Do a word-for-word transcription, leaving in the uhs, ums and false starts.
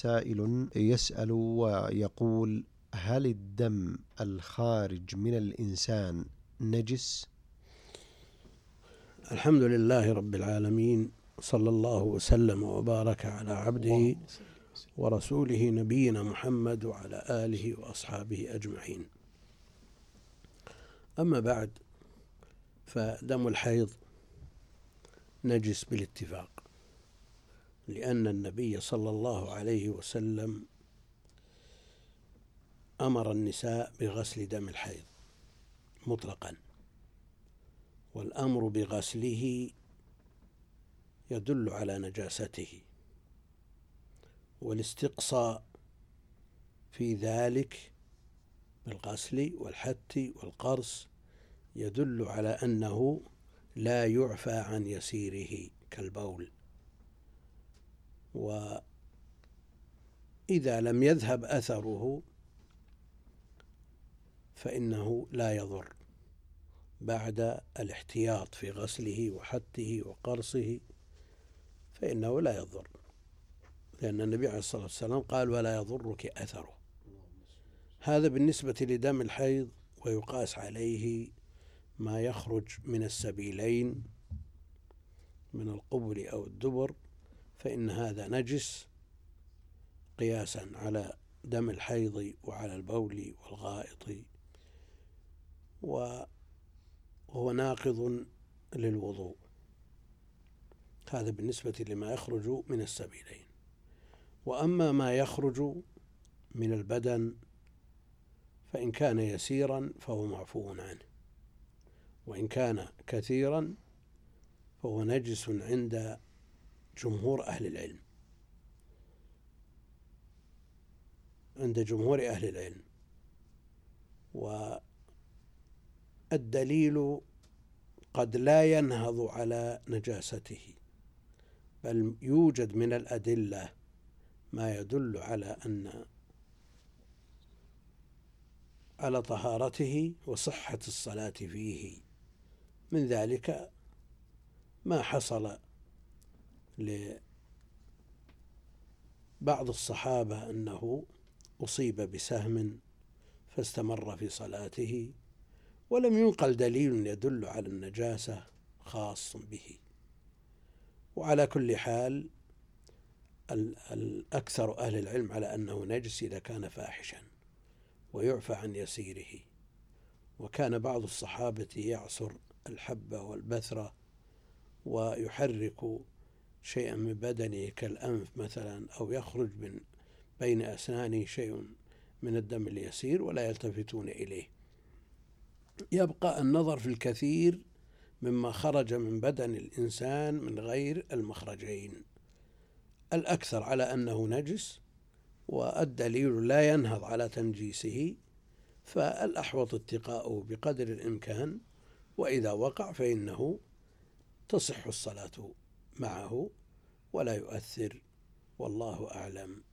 سائل يسأل ويقول: هل الدم الخارج من الإنسان نجس؟ الحمد لله رب العالمين، صلى الله وسلم وبارك على عبده ورسوله نبينا محمد وعلى آله وأصحابه أجمعين. أما بعد، فدم الحيض نجس بالاتفاق، لأن النبي صلى الله عليه وسلم أمر النساء بغسل دم الحيض مطلقا، والأمر بغسله يدل على نجاسته، والاستقصاء في ذلك بالغسل والحت والقرص يدل على أنه لا يعفى عن يسيره كالبول، وإذا لم يذهب أثره فإنه لا يضر بعد الاحتياط في غسله وحته وقرصه، فإنه لا يضر، لأن النبي عليه الصلاة والسلام قال: ولا يضرك أثره. هذا بالنسبة لدم الحيض، ويقاس عليه ما يخرج من السبيلين من القبل أو الدبر، فإن هذا نجس قياسا على دم الحيض وعلى البول والغائط، وهو ناقض للوضوء. هذا بالنسبة لما يخرج من السبيلين. وأما ما يخرج من البدن فإن كان يسيرا فهو معفو عنه، وإن كان كثيرا فهو نجس عند جمهور أهل العلم عند جمهور أهل العلم والدليل قد لا ينهض على نجاسته، بل يوجد من الأدلة ما يدل على أن على طهارته وصحة الصلاة فيه. من ذلك ما حصل لبعض الصحابة أنه أصيب بسهم فاستمر في صلاته، ولم ينقل دليل يدل على النجاسة خاص به. وعلى كل حال، الأكثر أهل العلم على أنه نجس إذا كان فاحشا ويعفى عن يسيره. وكان بعض الصحابة يعصر الحبة والبثرة ويحرك شيئا من بدنه كالأنف مثلا، أو يخرج من بين أسنانه شيء من الدم اليسير ولا يلتفتون إليه. يبقى النظر في الكثير مما خرج من بدن الإنسان من غير المخرجين. الأكثر على أنه نجس، والدليل لا ينهض على تنجيسه، فالأحوط اتقاؤه بقدر الإمكان، وإذا وقع فإنه تصح الصلاة معه ولا يؤثر، والله أعلم.